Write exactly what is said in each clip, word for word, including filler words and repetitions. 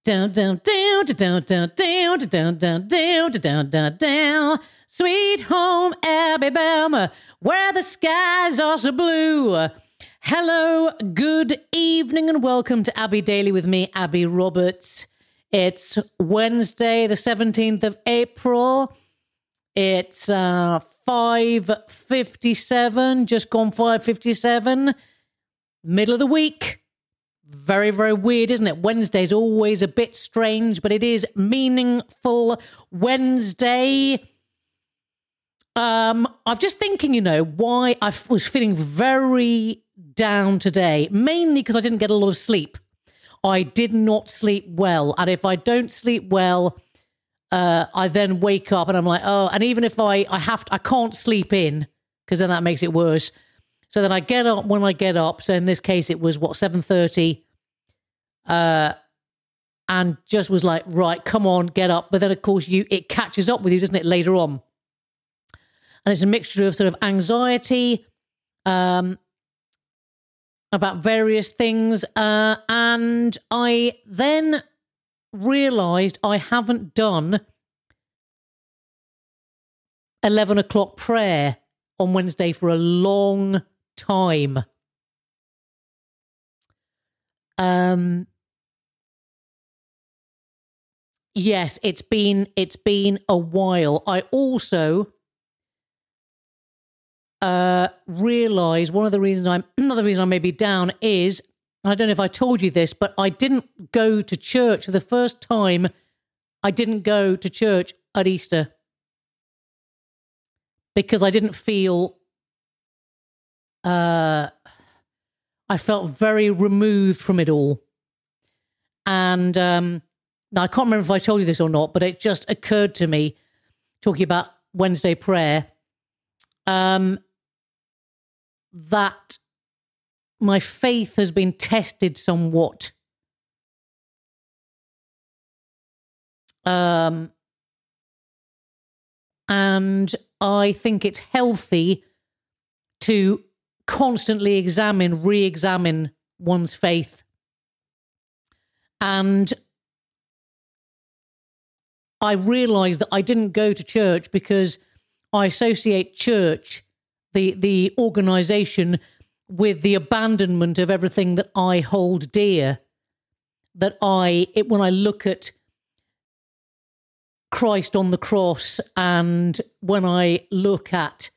Down, down, down, down, down, down, down, down, down, down, down, down. Sweet home Alabama, where the skies are so blue. Hello, good evening, and welcome to Abby Daily with me, Abby Roberts. It's Wednesday, the seventeenth of April. It's uh, five fifty-seven, just gone five fifty-seven, middle of the week. Very, very weird, isn't it? Wednesday's always a bit strange, but it is meaningful Wednesday. Um, I'm just thinking, you know, why I was feeling very down today, mainly because I didn't get a lot of sleep. I did not sleep well. And if I don't sleep well, uh, I then wake up and I'm like, oh, and even if I, I have to, I can't sleep in because then that makes it worse. So then I get up when I get up. So in this case, it was, what, seven thirty? Uh, and just was like, right, come on, get up. But then, of course, you it catches up with you, doesn't it, later on? And it's a mixture of sort of anxiety um, about various things. Uh, and I then realised I haven't done eleven o'clock prayer on Wednesday for a long time. Um, yes, it's been it's been a while. I also uh, realised one of the reasons I'm another reason I may be down is, and I don't know if I told you this, but I didn't go to church for the first time. I didn't go to church at Easter because I didn't feel. Uh, I felt very removed from it all. And um, now I can't remember if I told you this or not, but it just occurred to me, talking about Wednesday prayer, um, that my faith has been tested somewhat. Um, and I think it's healthy to constantly examine, re-examine one's faith. And I realised that I didn't go to church because I associate church, the, the organisation, with the abandonment of everything that I hold dear. That I, it, when I look at Christ on the cross and when I look at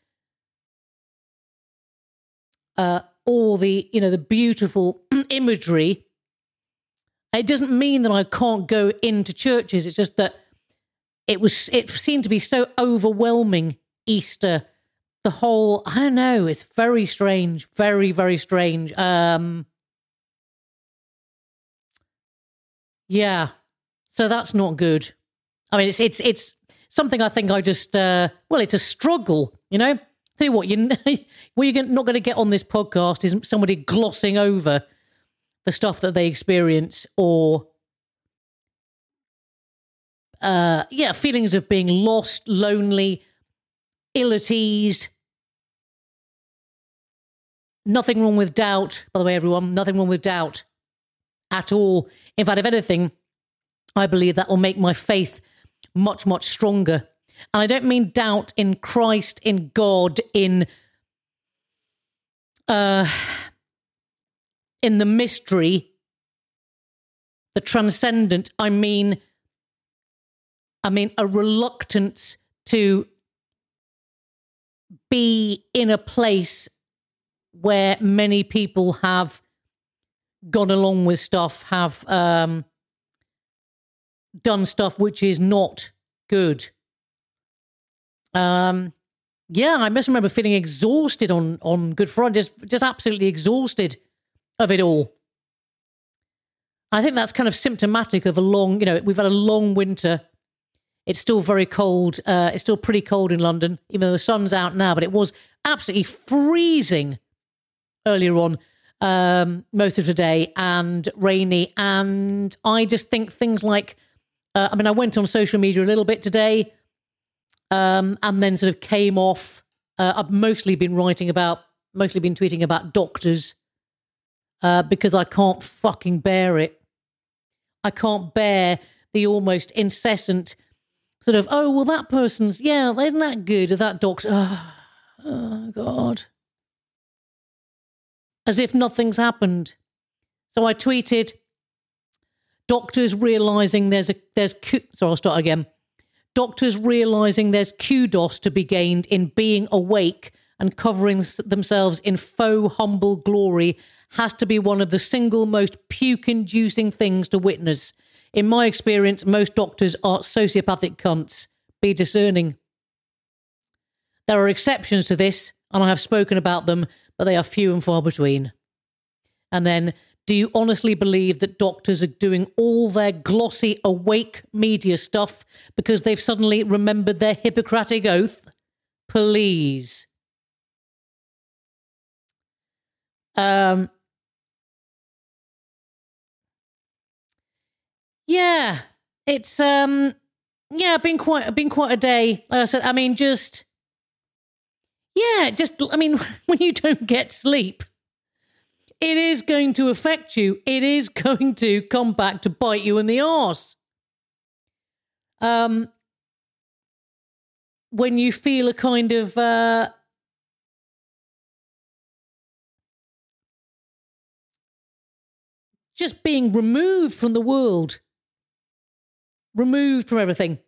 Uh, all the, you know, the beautiful imagery. It doesn't mean that I can't go into churches. It's just that it was, it seemed to be so overwhelming, Easter. The whole, I don't know, it's very strange, very, very strange. Um, yeah, so that's not good. I mean, it's, it's, it's something I think I just, uh, well, it's a struggle, you know? Tell you what, you what you're not going to get on this podcast is somebody glossing over the stuff that they experience, or uh, yeah, feelings of being lost, lonely, ill at ease. Nothing wrong with doubt, by the way, everyone. Nothing wrong with doubt at all. In fact, if anything, I believe that will make my faith much, much stronger. And I don't mean doubt in Christ, in God, in uh, in the mystery, the transcendent. I mean, I mean a reluctance to be in a place where many people have gone along with stuff, have um, done stuff which is not good. Um, yeah, I must remember feeling exhausted on, on Good Friday, just, just absolutely exhausted of it all. I think that's kind of symptomatic of a long, you know, we've had a long winter. It's still very cold. Uh, it's still pretty cold in London, even though the sun's out now, but it was absolutely freezing earlier on, um, most of today, and rainy. And I just think things like, uh, I mean, I went on social media a little bit today, Um, and then sort of came off. Uh, I've mostly been writing about, mostly been tweeting about doctors uh, because I can't fucking bear it. I can't bear the almost incessant sort of, oh, well, that person's, yeah, isn't that good? Or that doctor, oh, oh, God. As if nothing's happened. So I tweeted, doctors realising there's a, there's, sorry, I'll start again. Doctors realising there's kudos to be gained in being awake and covering themselves in faux humble glory has to be one of the single most puke-inducing things to witness. In my experience, most doctors are sociopathic cunts. Be discerning. There are exceptions to this, and I have spoken about them, but they are few and far between. And then, do you honestly believe that doctors are doing all their glossy, awake media stuff because they've suddenly remembered their Hippocratic oath? Please. Um... Yeah, it's um, yeah, been quite been quite a day. Like I said, I mean, just yeah, just I mean, when you don't get sleep, it is going to affect you. It is going to come back to bite you in the arse. Um, when you feel a kind of uh, just being removed from the world. Removed from everything.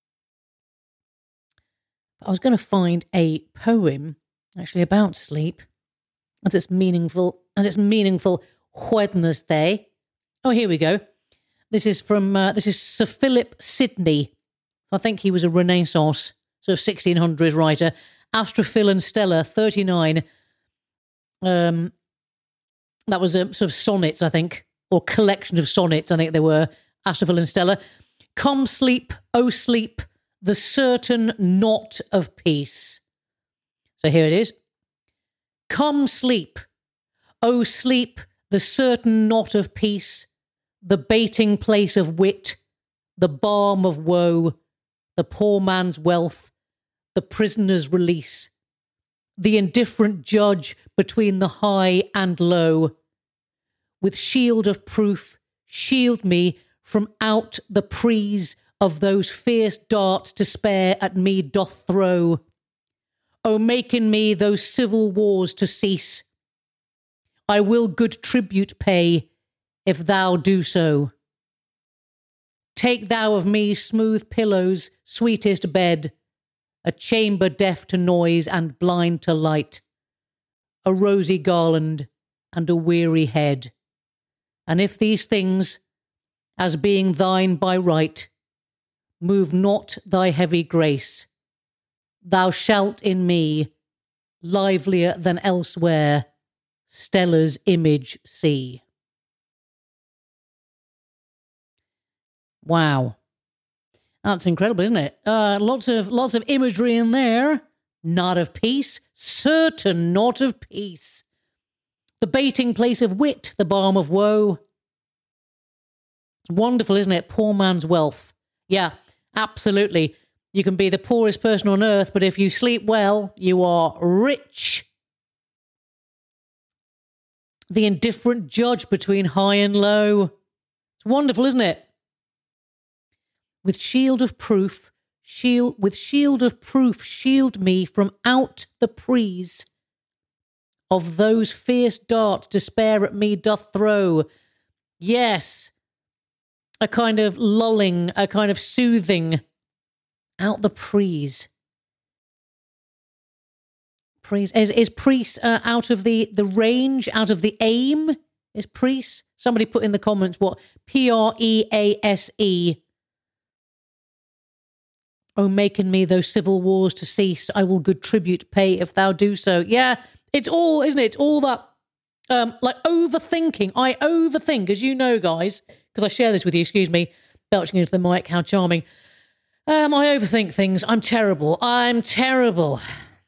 I was going to find a poem actually about sleep as it's meaningful, as it's meaningful Wednesday. Oh, here we go. This is from, uh, this is Sir Philip Sidney. I think he was a Renaissance, sort of sixteen hundreds writer. Astrophil and Stella, thirty-nine. Um, that was a sort of sonnets, I think, or collection of sonnets, I think they were, Astrophil and Stella. Come sleep, oh sleep, the certain knot of peace. So here it is. Come sleep, oh sleep, the certain knot of peace, the baiting place of wit, the balm of woe, the poor man's wealth, the prisoner's release, the indifferent judge between the high and low. With shield of proof, shield me from out the prease of those fierce darts despair at me doth throw. O make in me those civil wars to cease. I will good tribute pay, if thou do so. Take thou of me smooth pillows, sweetest bed, a chamber deaf to noise and blind to light, a rosy garland and a weary head. And if these things, as being thine by right, move not thy heavy grace, thou shalt in me, livelier than elsewhere, Stella's image see. Wow. That's incredible, isn't it? Uh, lots of lots of imagery in there. Knot of peace, certain knot of peace. The baiting place of wit, the balm of woe. It's wonderful, isn't it? Poor man's wealth. Yeah, absolutely. You can be the poorest person on earth, but if you sleep well, you are rich. The indifferent judge between high and low. It's wonderful, isn't it? With shield of proof, shield with shield of proof, shield me from out the prease of those fierce darts despair at me doth throw. Yes, a kind of lulling, a kind of soothing out the prease. Prease is is prease uh, out of the the range, out of the aim. Is prease? Somebody put in the comments what P R E A S E. Oh, making me those civil wars to cease, I will good tribute pay if thou do so. Yeah, it's all, isn't it? It's all that, um, like overthinking. I overthink, as you know, guys, because I share this with you, excuse me, belching into the mic, how charming. Um, I overthink things. I'm terrible. I'm terrible.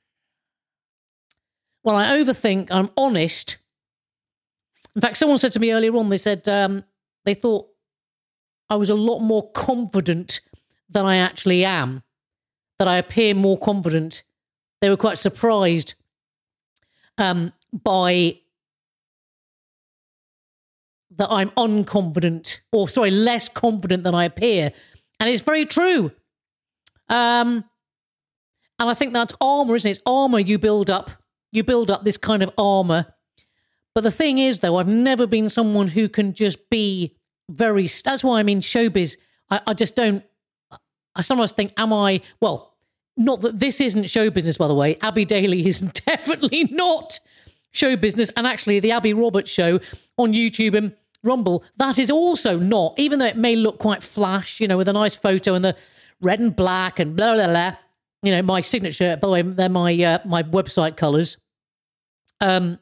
Well, I overthink, I'm honest. In fact, someone said to me earlier on, they said um, they thought I was a lot more confident than I actually am, that I appear more confident. They were quite surprised um, by that I'm unconfident, or sorry, less confident than I appear. And it's very true. Um, and I think that's armor, isn't it? It's armor you build up. You build up this kind of armor. But the thing is, though, I've never been someone who can just be very... That's why I'm in showbiz. I, I just don't... I sometimes think, am I... Well, not that this isn't show business, by the way. Abby Daly is definitely not show business. And actually, the Abby Roberts show on YouTube and Rumble, that is also not, even though it may look quite flash, you know, with a nice photo and the red and black and blah, blah, blah. You know, my signature, by the way, they're my, uh, my website colours. Um,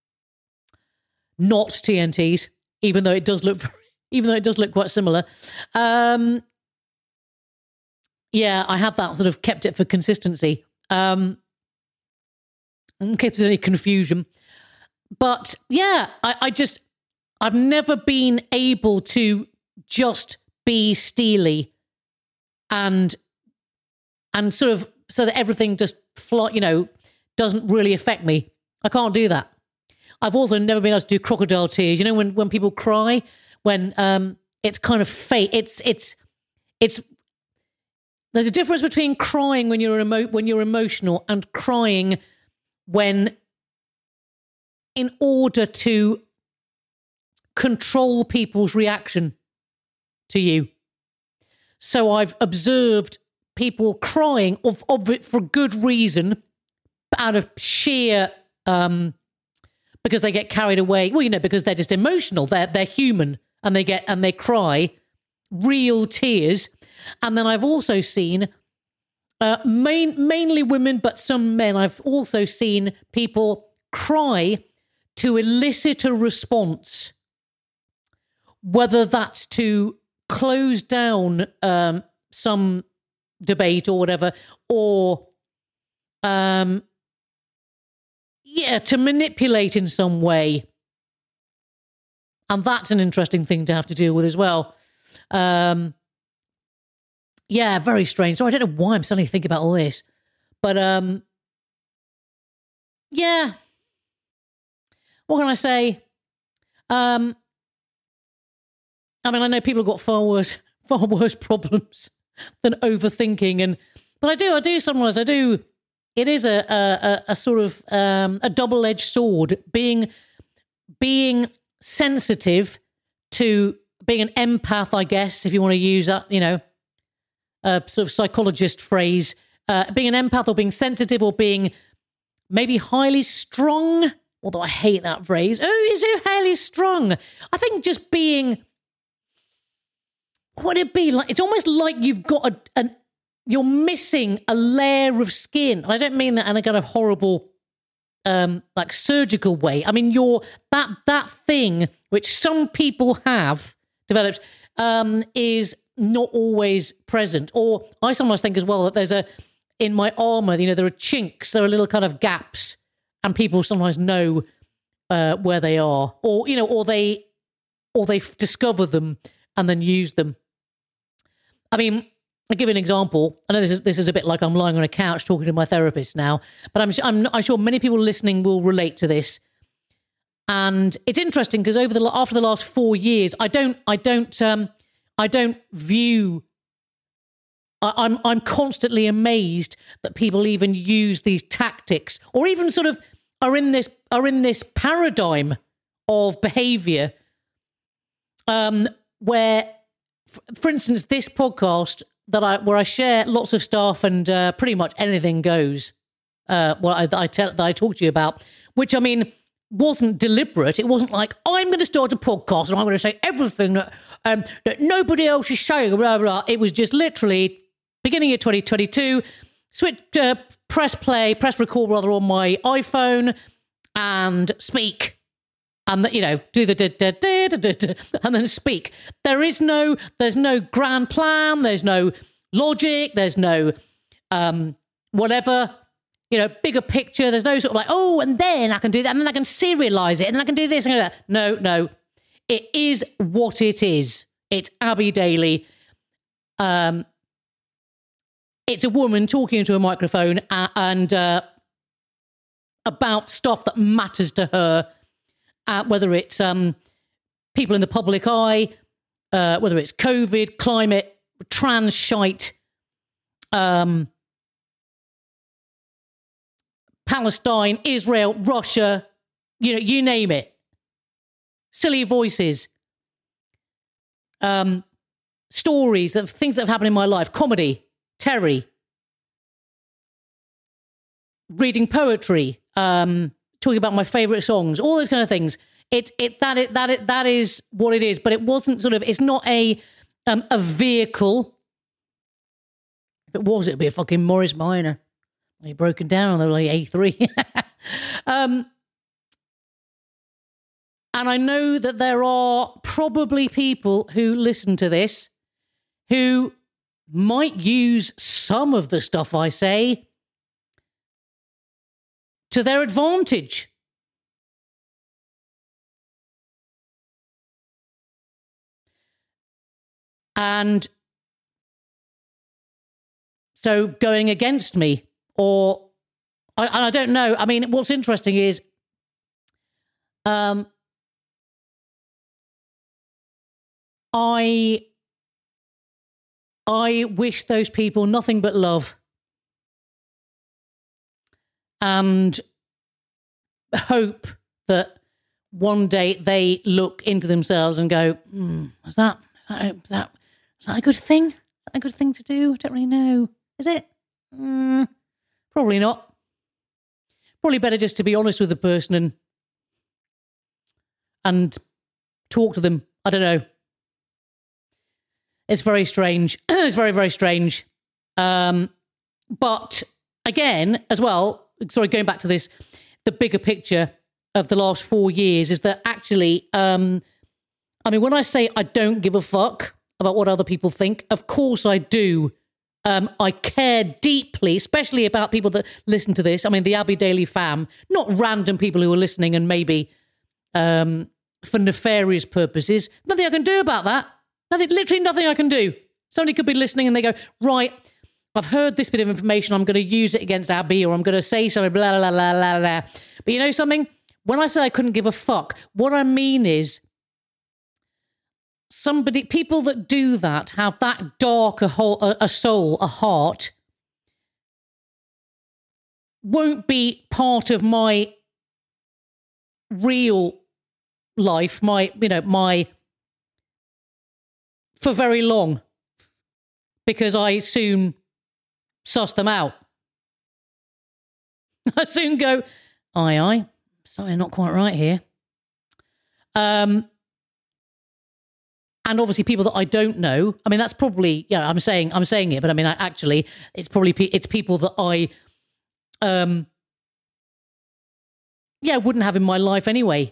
not T N T's, even though it does look, even though it does look quite similar. Um, yeah, I had that sort of kept it for consistency, um, in case there's any confusion. But yeah, I, I just, I've never been able to just be steely and and sort of so that everything just fly, you know, doesn't really affect me. I can't do that. I've also never been able to do crocodile tears. You know, when when people cry, when um, it's kind of fake. It's it's it's. There's a difference between crying when you're emo- when you're emotional and crying when, in order to control people's reaction to you. So I've observed people crying of, of it for good reason, out of sheer um, because they get carried away. Well, you know, because they're just emotional. They're they're human, and they get and they cry real tears. And then I've also seen uh, main, mainly women, but some men. I've also seen people cry to elicit a response, whether that's to close down um, some debate or whatever, or um, yeah, to manipulate in some way. And that's an interesting thing to have to deal with as well. Um, yeah, very strange. So I don't know why I'm suddenly thinking about all this, but um, yeah. What can I say? Um, I mean, I know people have got far worse, far worse problems than overthinking, and but I do, I do sometimes, I do. It is a a, a sort of um, a double-edged sword. Being being sensitive to being an empath, I guess, if you want to use that, you know, a sort of psychologist phrase. Uh, being an empath, or being sensitive, or being maybe highly strung. Although I hate that phrase. Oh, you're so highly strung. I think just being. What would it be like? It's almost like you've got a, an, you're missing a layer of skin. And I don't mean that in a kind of horrible, um, like surgical way. I mean, you're that that thing which some people have developed um, is not always present. Or I sometimes think as well that there's a in my armor. You know, there are chinks. There are little kind of gaps, and people sometimes know uh, where they are, or you know, or they or they discover them and then use them. I mean, I'll give you an example. I know this is this is a bit like I'm lying on a couch talking to my therapist now, but I'm I'm, I'm sure many people listening will relate to this. And it's interesting because over the after the last four years, I don't I don't um, I don't view. I, I'm I'm constantly amazed that people even use these tactics, or even sort of are in this are in this paradigm of behaviour, um, where. For instance, this podcast that I where I share lots of stuff and uh, pretty much anything goes. Uh, well, I, I tell that I talked to you about, which I mean wasn't deliberate. It wasn't like I'm going to start a podcast and I'm going to say everything that um, that nobody else is saying. Blah blah. It was just literally beginning of twenty twenty-two. Switch, uh, press play, press record rather on my iPhone, and speak. And, you know, do the da, da, da, da, da, and then speak. There is no, there's no grand plan. There's no logic. There's no um, whatever, you know, bigger picture. There's no sort of like, oh, and then I can do that. And then I can serialize it. And then I can do this and that. No, no. It is what it is. It's Abby Daly. Um, it's a woman talking into a microphone and, and uh, about stuff that matters to her. Uh, whether it's um, people in the public eye, uh, whether it's COVID, climate, trans shite, um, Palestine, Israel, Russia, you know, you name it. Silly voices. Um, stories of things that have happened in my life. Comedy, Terry. Reading poetry, um, talking about my favourite songs, all those kind of things. It, it, that, it, that, it, that is what it is. But it wasn't sort of, it's not a, um, a vehicle. If it was, it'd be a fucking Morris Minor. He broke it down on the like A three. um, and I know that there are probably people who listen to this who might use some of the stuff I say to their advantage. And so going against me, or I, and I don't know. I mean, what's interesting is um, I I wish those people nothing but love. And hope that one day they look into themselves and go, hmm, is that, is that, is that, is that a good thing? Is that a good thing to do? I don't really know. Is it? Mm, probably not. Probably better just to be honest with the person and, and talk to them. I don't know. It's very strange. It's very, very strange. Um, but again, as well, sorry, going back to this, the bigger picture of the last four years is that actually, um, I mean, when I say I don't give a fuck about what other people think, of course I do. Um, I care deeply, especially about people that listen to this. I mean, the Abby Daily fam, not random people who are listening and maybe um, for nefarious purposes. Nothing I can do about that. Nothing, literally nothing I can do. Somebody could be listening and they go, right, I've heard this bit of information, I'm going to use it against Abby, or I'm going to say something, blah, blah, blah, blah, blah. But you know something? When I say I couldn't give a fuck, what I mean is somebody, people that do that have that dark a, whole, a, a soul, a heart, won't be part of my real life, my, you know, my, for very long, because I soon suss them out. I soon go, aye, aye, something not quite right here. Um, and obviously people that I don't know, I mean, that's probably, yeah, I'm saying, I'm saying it, but I mean, I, actually, it's probably, it's people that I, um, yeah, wouldn't have in my life anyway.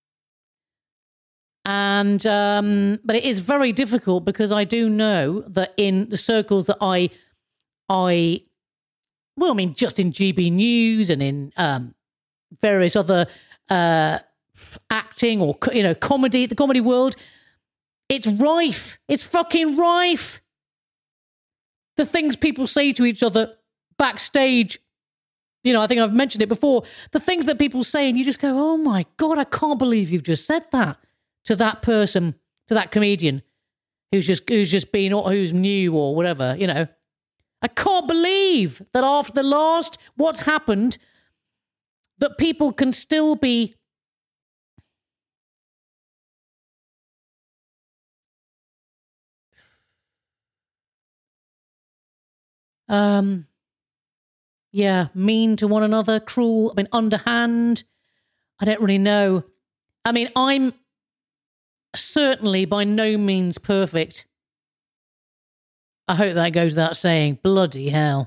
And, um, but it is very difficult because I do know that in the circles that I, I, well, I mean, just in G B News and in um, various other uh, acting or, you know, comedy, the comedy world, it's rife. It's fucking rife. The things people say to each other backstage, you know, I think I've mentioned it before, the things that people say and you just go, oh my God, I can't believe you've just said that to that person, to that comedian who's just, who's just been, or who's new or whatever, you know. I can't believe that after the last, what's happened, that people can still be um, yeah, mean to one another, cruel, I mean, underhand. I don't really know. I mean, I'm certainly by no means perfect. I hope that goes without saying. Bloody hell.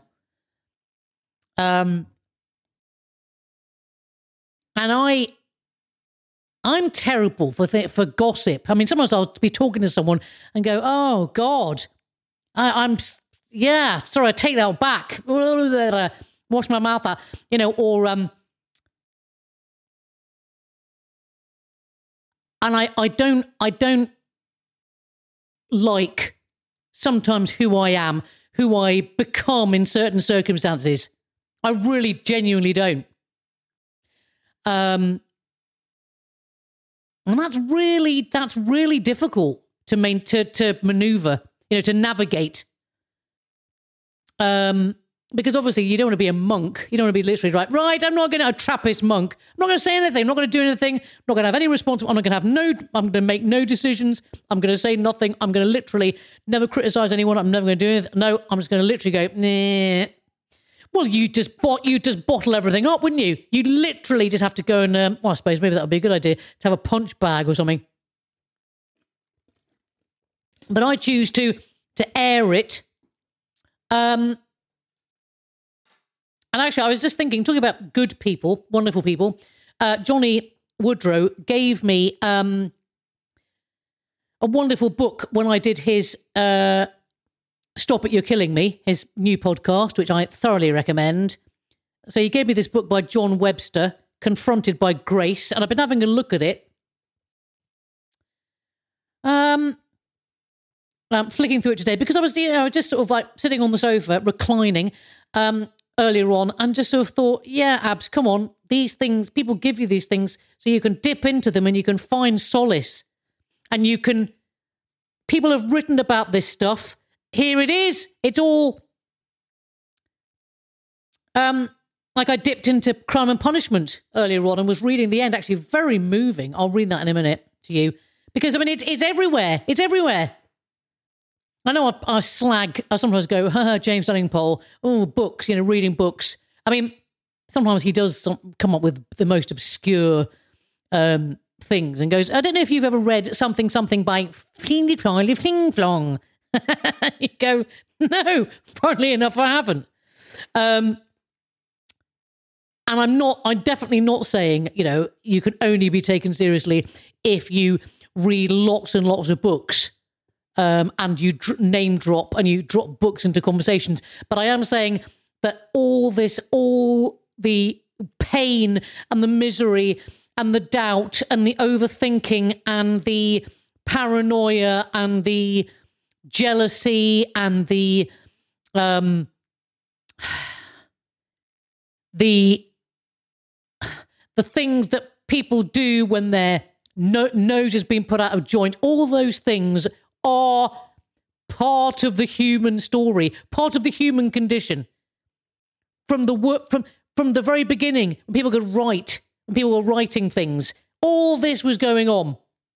Um, and I, I'm terrible for th- for gossip. I mean, sometimes I'll be talking to someone and go, "Oh God, I, I'm yeah, sorry, I take that back." Wash my mouth out, you know, or um, and I, I don't, I don't like sometimes who I am, who I become in certain circumstances. I really genuinely don't. Um, And that's really, that's really difficult to main, to, to maneuver, you know, to navigate. Um, because obviously you don't want to be a monk. You don't want to be literally right, right, I'm not going to, a Trappist monk. I'm not going to say anything. I'm not going to do anything. I'm not going to have any responsibility. I'm not going to have no, I'm going to make no decisions. I'm going to say nothing. I'm going to literally never criticize anyone. I'm never going to do anything. No, I'm just going to literally go, nah. Well, you just bot, you just bottle everything up, wouldn't you? You literally just have to go and, um, well, I suppose maybe that would be a good idea to have a punch bag or something. But I choose to to air it. Um, and actually, I was just thinking, talking about good people, wonderful people. Uh, Johnny Woodrow gave me um, a wonderful book when I did his uh, Stop It, You're Killing Me, his new podcast, which I thoroughly recommend. So he gave me this book by John Webster, Confronted by Grace, and I've been having a look at it. Um, I'm flicking through it today because I was, you know, just sort of like sitting on the sofa, reclining um, earlier on, and just sort of thought, yeah, Abs, come on, these things, people give you these things so you can dip into them and you can find solace. And you can, people have written about this stuff. Here it is. It's all, um, like I dipped into Crime and Punishment earlier on and was reading the end. Actually, very moving. I'll read that in a minute to you because I mean it's it's everywhere. It's everywhere. I know I, I slag. I sometimes go, haha, James Dunning-Pole. Oh, books. You know, reading books. I mean, sometimes he does some, come up with the most obscure um, things and goes, I don't know if you've ever read something something by Fling Fling Fling Flong. You go, no, funnily enough, I haven't. Um, and I'm not, I'm definitely not saying, you know, you can only be taken seriously if you read lots and lots of books um, and you dr- name drop and you drop books into conversations. But I am saying that all this, all the pain and the misery and the doubt and the overthinking and the paranoia and the jealousy and the um the the things that people do when their no- nose has been put out of joint, all those things are part of the human story, part of the human condition. From the work from from the very beginning, when people could write, when people were writing things, all this was going on.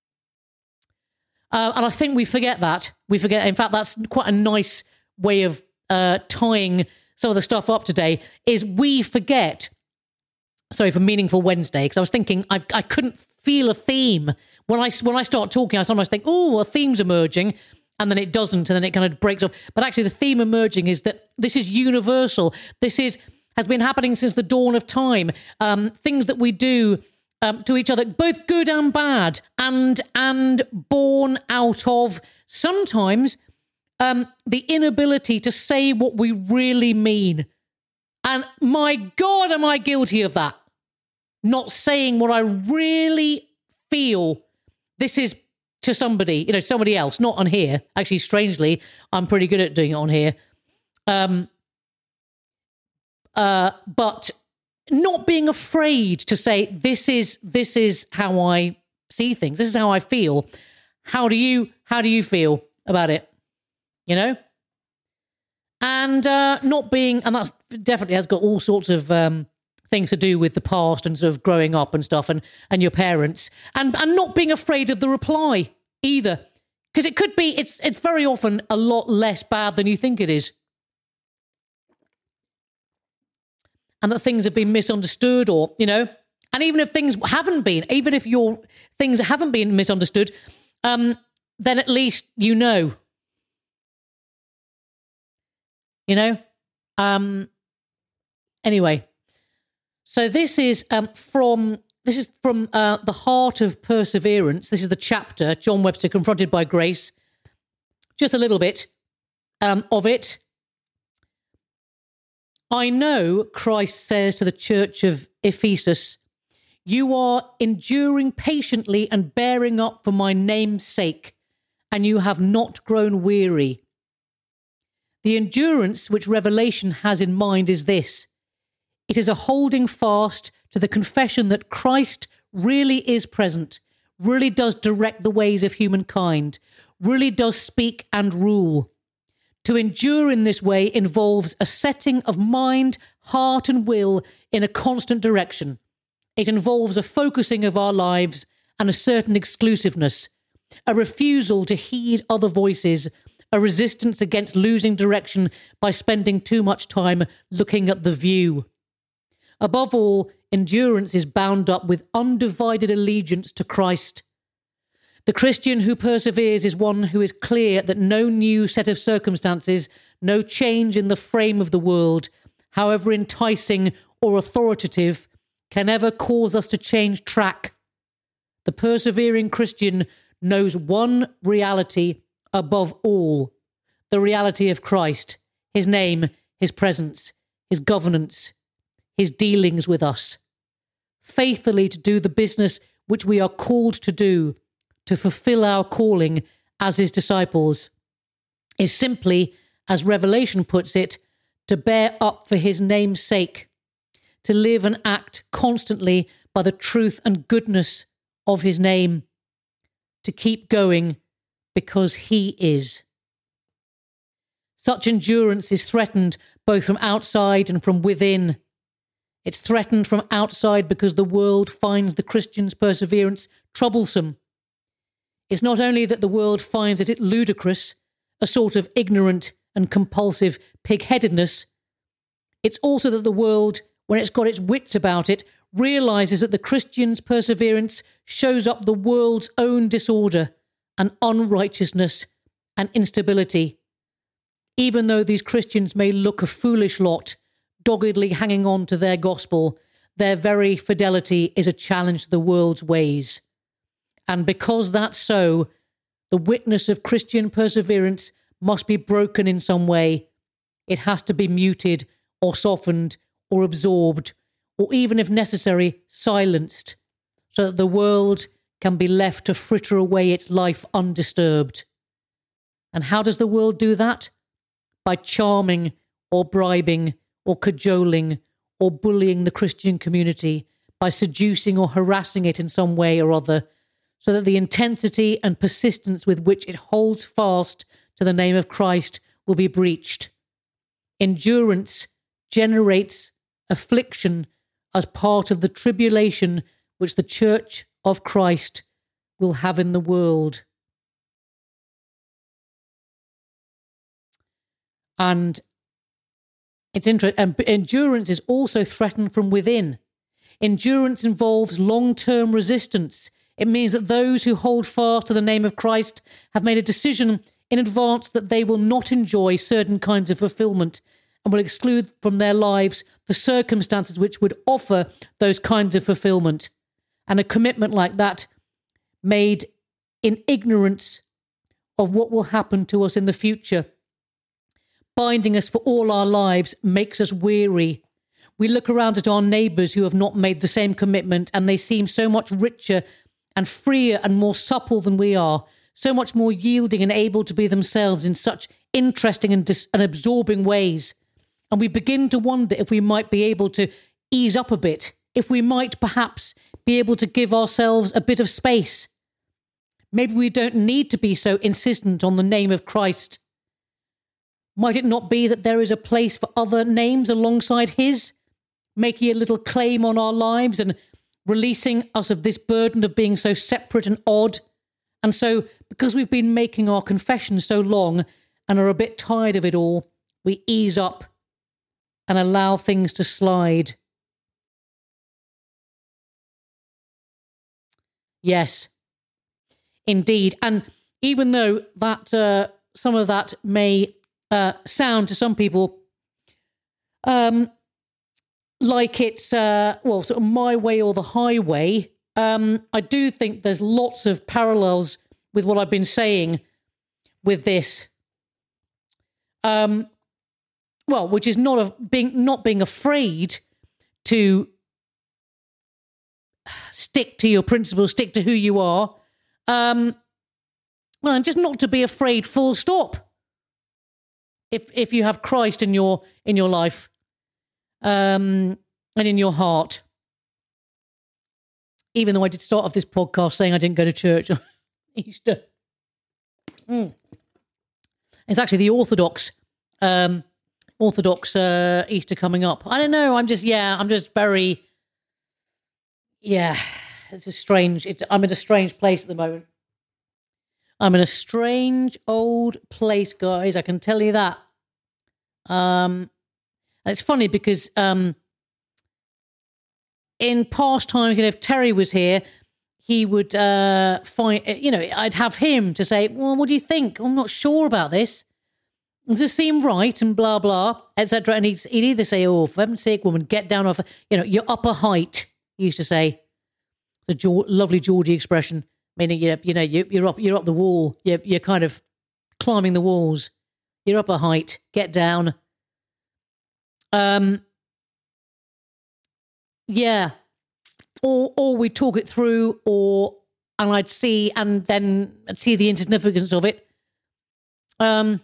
Uh, and I think we forget that. We forget, in fact, that's quite a nice way of uh, tying some of the stuff up today, is we forget, sorry for Meaningful Wednesday, because I was thinking I, I couldn't feel a theme. When I, when I start talking, I sometimes think, oh, a theme's emerging, and then it doesn't, and then it kind of breaks off. But actually the theme emerging is that this is universal. This is has been happening since the dawn of time. Um, things that we do Um, to each other, both good and bad, and and born out of sometimes um, the inability to say what we really mean. And my God, am I guilty of that? Not saying what I really feel. This is to somebody, you know, somebody else, not on here. Actually, strangely, I'm pretty good at doing it on here. Um, uh, but not being afraid to say, this is this is how I see things. This is how I feel. How do you how do you feel about it? You know? And uh, not being, and that's definitely has got all sorts of um, things to do with the past and sort of growing up and stuff and, and your parents. And and not being afraid of the reply either. Because it could be, it's it's very often a lot less bad than you think it is. And that things have been misunderstood, or, you know, and even if things haven't been, even if your things haven't been misunderstood, um, then at least you know. You know? Um, anyway, so this is um, from, this is from uh, The Heart of Perseverance. This is the chapter, John Webster, Confronted by Grace. Just a little bit um, of it. I know, Christ says to the church of Ephesus, you are enduring patiently and bearing up for my name's sake, and you have not grown weary. The endurance which Revelation has in mind is this. It is a holding fast to the confession that Christ really is present, really does direct the ways of humankind, really does speak and rule. To endure in this way involves a setting of mind, heart, and will in a constant direction. It involves a focusing of our lives and a certain exclusiveness, a refusal to heed other voices, a resistance against losing direction by spending too much time looking at the view. Above all, endurance is bound up with undivided allegiance to Christ. The Christian who perseveres is one who is clear that no new set of circumstances, no change in the frame of the world, however enticing or authoritative, can ever cause us to change track. The persevering Christian knows one reality above all, the reality of Christ, his name, his presence, his governance, his dealings with us. Faithfully to do the business which we are called to do, to fulfill our calling as his disciples, is simply, as Revelation puts it, to bear up for his name's sake, to live and act constantly by the truth and goodness of his name, to keep going because he is. Such endurance is threatened both from outside and from within. It's threatened from outside because the world finds the Christian's perseverance troublesome. It's not only that the world finds it ludicrous, a sort of ignorant and compulsive pig-headedness, it's also that the world, when it's got its wits about it, realizes that the Christian's perseverance shows up the world's own disorder and unrighteousness and instability. Even though these Christians may look a foolish lot, doggedly hanging on to their gospel, their very fidelity is a challenge to the world's ways. And because that's so, the witness of Christian perseverance must be broken in some way. It has to be muted or softened or absorbed, or even if necessary, silenced, so that the world can be left to fritter away its life undisturbed. And how does the world do that? By charming or bribing or cajoling or bullying the Christian community, by seducing or harassing it in some way or other, so that the intensity and persistence with which it holds fast to the name of Christ will be breached. Endurance generates affliction as part of the tribulation which the Church of Christ will have in the world. And it's interesting. And endurance is also threatened from within. Endurance involves long-term resistance. It means that those who hold fast to the name of Christ have made a decision in advance that they will not enjoy certain kinds of fulfillment and will exclude from their lives the circumstances which would offer those kinds of fulfillment. And a commitment like that, made in ignorance of what will happen to us in the future, binding us for all our lives, makes us weary. We look around at our neighbours who have not made the same commitment, and they seem so much richer and freer and more supple than we are, so much more yielding and able to be themselves in such interesting and, dis- and absorbing ways. And we begin to wonder if we might be able to ease up a bit, if we might perhaps be able to give ourselves a bit of space. Maybe we don't need to be so insistent on the name of Christ. Might it not be that there is a place for other names alongside his, making a little claim on our lives and releasing us of this burden of being so separate and odd? And so, because we've been making our confession so long and are a bit tired of it all, we ease up and allow things to slide. Yes, indeed. And even though that uh, some of that may uh, sound to some people um, like it's, uh, well, sort of my way or the highway, um, I do think there's lots of parallels with what I've been saying with this. Um, well, which is not a, being not being afraid to stick to your principles, stick to who you are. Um, well, and just not to be afraid, full stop. If if you have Christ in your in your life, um, and in your heart. even though I did start off this podcast saying I didn't go to church on Easter. Mm. It's actually the Orthodox, um, Orthodox uh, Easter coming up. I don't know. I'm just, yeah, I'm just very, yeah, it's a strange, it's, I'm in a strange place at the moment. I'm in a strange old place, guys. I can tell you that. Um, and it's funny because um, in past times, you know, if Terry was here, he would uh, find, you know, I'd have him to say, well, what do you think? I'm not sure about this. Does this seem right? And blah, blah, et cetera. And he'd, he'd either say, oh, for heaven's sake, woman, get down off, you know, your upper height, he used to say. The George, lovely Geordie expression, meaning, you know, you know you, you're, up, you're up the wall. You're, you're kind of climbing the walls. Your upper height, get down. Um, yeah. Or, or we talk it through, or, and I'd see, and then I'd see the insignificance of it. Um,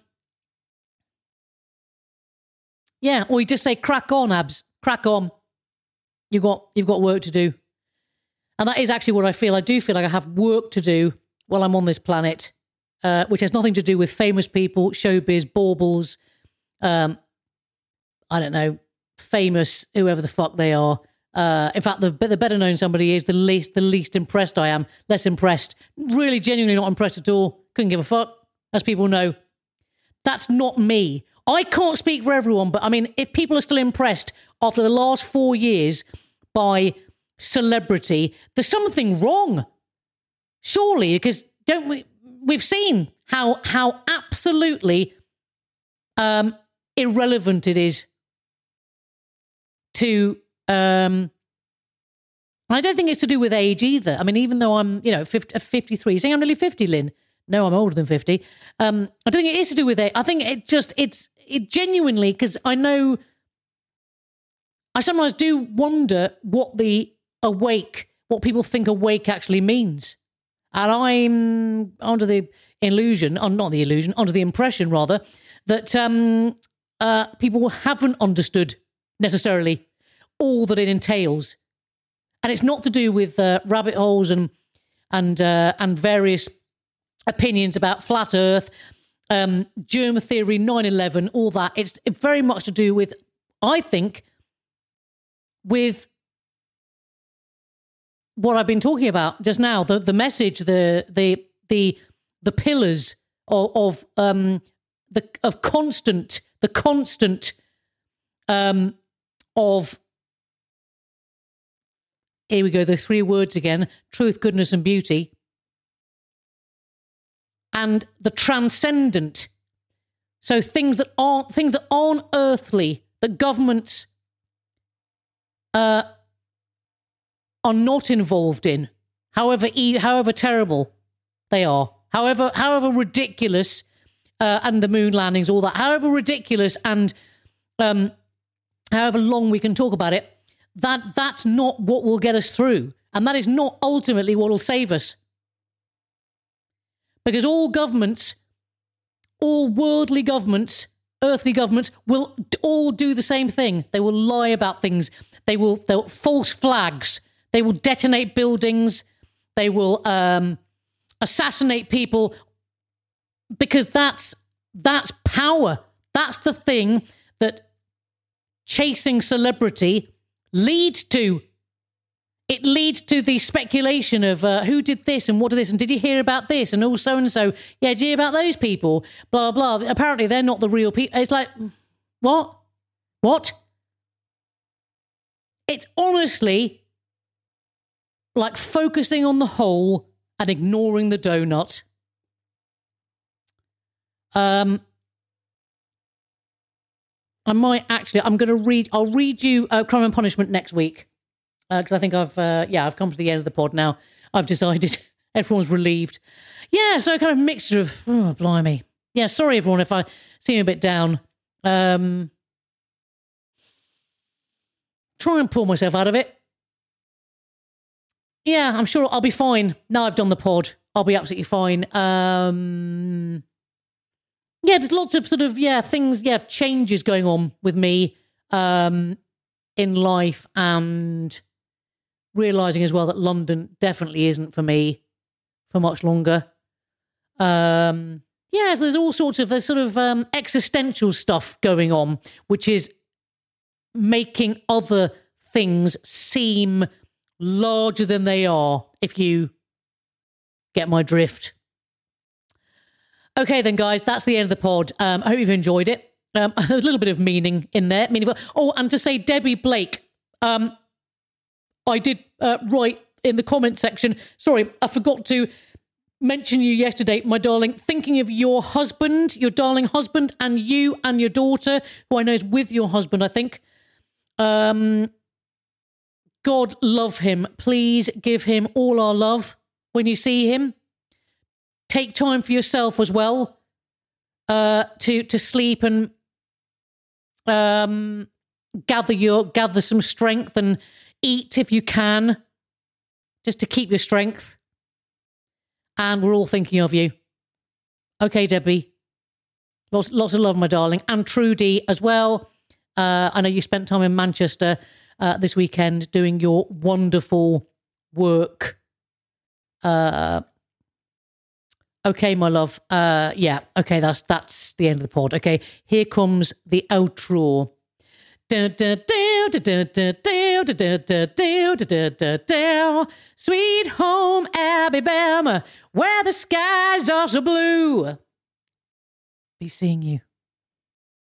yeah. Or you just say, crack on, Abs, crack on. You've got, you've got work to do. And that is actually what I feel. I do feel like I have work to do while I'm on this planet, uh, which has nothing to do with famous people, showbiz, baubles, um, I don't know, famous, whoever the fuck they are. Uh, in fact, the, the better known somebody is, the least the least impressed I am. Less impressed. Really, genuinely not impressed at all. Couldn't give a fuck, as people know. That's not me. I can't speak for everyone, but I mean, if people are still impressed after the last four years by celebrity, there's something wrong. Surely, because don't we? We've seen how how absolutely um, irrelevant it is to. Um, I don't think it's to do with age either. I mean, even though I'm, you know, fifty, fifty-three, you saying I'm nearly fifty, Lynn? No, I'm older than fifty. Um, I don't think it is to do with age. I think it just, it's, it genuinely, because I know, I sometimes do wonder what the awake, what people think awake actually means. And I'm under the illusion, or not the illusion, under the impression rather, that um, uh, people haven't understood necessarily all that it entails. And it's not to do with uh, rabbit holes and and uh, and various opinions about flat Earth, um, germ theory, nine eleven, all that. It's very much to do with, I think, with what I've been talking about just now, the the message, the the the the pillars of, of um the of constant, the constant um of here we go, the three words again, truth, goodness, and beauty. And the transcendent. So things that aren't things that aren't earthly, that governments uh, are not involved in, however e- however terrible they are, however however ridiculous, uh, and the moon landings, all that, however ridiculous and um, however long we can talk about it, that that's not what will get us through. And that is not ultimately what will save us. Because all governments, all worldly governments, earthly governments, will all do the same thing. They will lie about things. They will, they'll false flags. They will detonate buildings. They will um, assassinate people. Because that's that's power. That's the thing that chasing celebrity leads to. It leads to the speculation of uh, who did this and what did this, and did you hear about this, and all so and so. Yeah, did you hear about those people? Blah blah. Apparently, they're not the real people. It's like, what? What? It's honestly like focusing on the hole and ignoring the donut. Um, I might actually. I'm going to read. I'll read you uh, Crime and Punishment next week. Because uh, I think I've, uh, yeah, I've come to the end of the pod now. I've decided. Everyone's relieved. Yeah, so kind of mixture of, oh, blimey. Yeah, sorry everyone if I seem a bit down. Um, try and pull myself out of it. Yeah, I'm sure I'll be fine. Now I've done the pod, I'll be absolutely fine. Um, yeah, there's lots of sort of, yeah, things, yeah, changes going on with me um, in life and realising as well that London definitely isn't for me for much longer. Um, yeah, so there's all sorts of, there's sort of um, existential stuff going on, which is making other things seem larger than they are, if you get my drift. Okay then, guys, that's the end of the pod. Um, I hope you've enjoyed it. Um, there's a little bit of meaning in there. Meaningful. Oh, and to say Debbie Blake, um, I did uh, write in the comment section, sorry, I forgot to mention you yesterday, my darling, thinking of your husband, your darling husband, and you and your daughter, who I know is with your husband, I think. Um, God love him. Please give him all our love when you see him. Take time for yourself as well, uh, to to sleep and um, gather your gather some strength and eat if you can, just to keep your strength. And we're all thinking of you. Okay, Debbie. Lots lots of love, my darling, and Trudy as well. Uh, I know you spent time in Manchester uh, this weekend doing your wonderful work. Uh. Okay, my love. Uh, yeah, okay, that's that's the end of the pod. Okay, here comes the outro. Sweet home Alabama, where the skies are so blue. Be seeing you.